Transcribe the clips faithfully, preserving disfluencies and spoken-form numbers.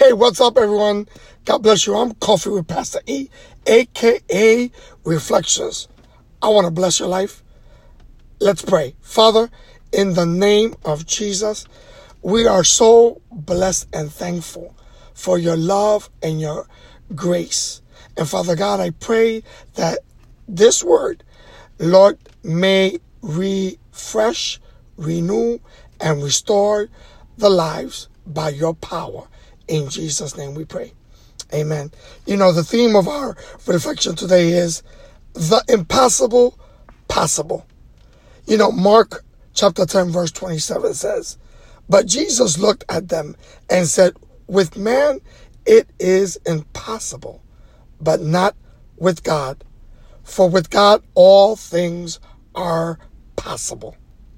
Hey, what's up, everyone? God bless you. I'm Coffee with Pastor E, a k a. Reflections. I want to bless your life. Let's pray. Father, in the name of Jesus, we are so blessed and thankful for your love and your grace. And Father God, I pray that this word, Lord, may refresh, renew, and restore the lives by your power. In Jesus' name we pray. Amen. You know, the theme of our reflection today is the impossible possible. You know, Mark chapter ten, verse twenty-seven says, "But Jesus looked at them and said, with man it is impossible, but not with God. For with God all things are possible."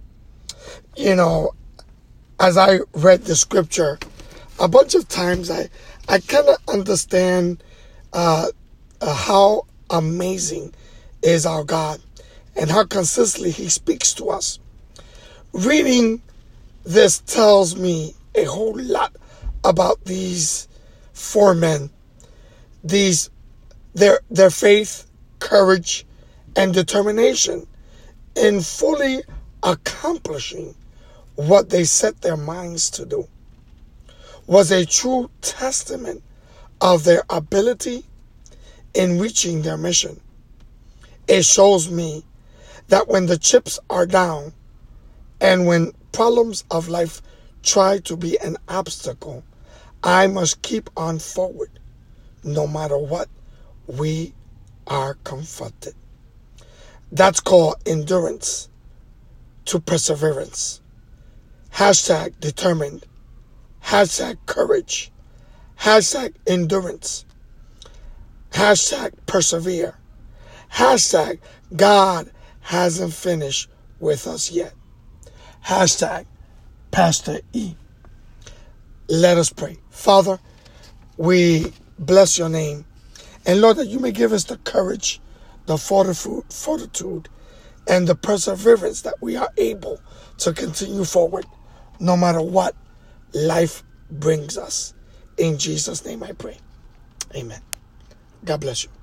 You know, as I read the scripture, a bunch of times I, I kind of understand uh, uh, how amazing is our God and how consistently he speaks to us. Reading this tells me a whole lot about these four men, these their their faith, courage, and determination in fully accomplishing what they set their minds to do was a true testament of their ability in reaching their mission. It shows me that when the chips are down and when problems of life try to be an obstacle, I must keep on forward no matter what we are confronted. That's called endurance to perseverance. Hashtag determined. Hashtag courage. Hashtag endurance. Hashtag persevere. Hashtag God hasn't finished with us yet. Hashtag Pastor E. Let us pray. Father, we bless your name. And Lord, that you may give us the courage, the fortitude, fortitude, and the perseverance that we are able to continue forward no matter what life brings us. In Jesus' name I pray. Amen. God bless you.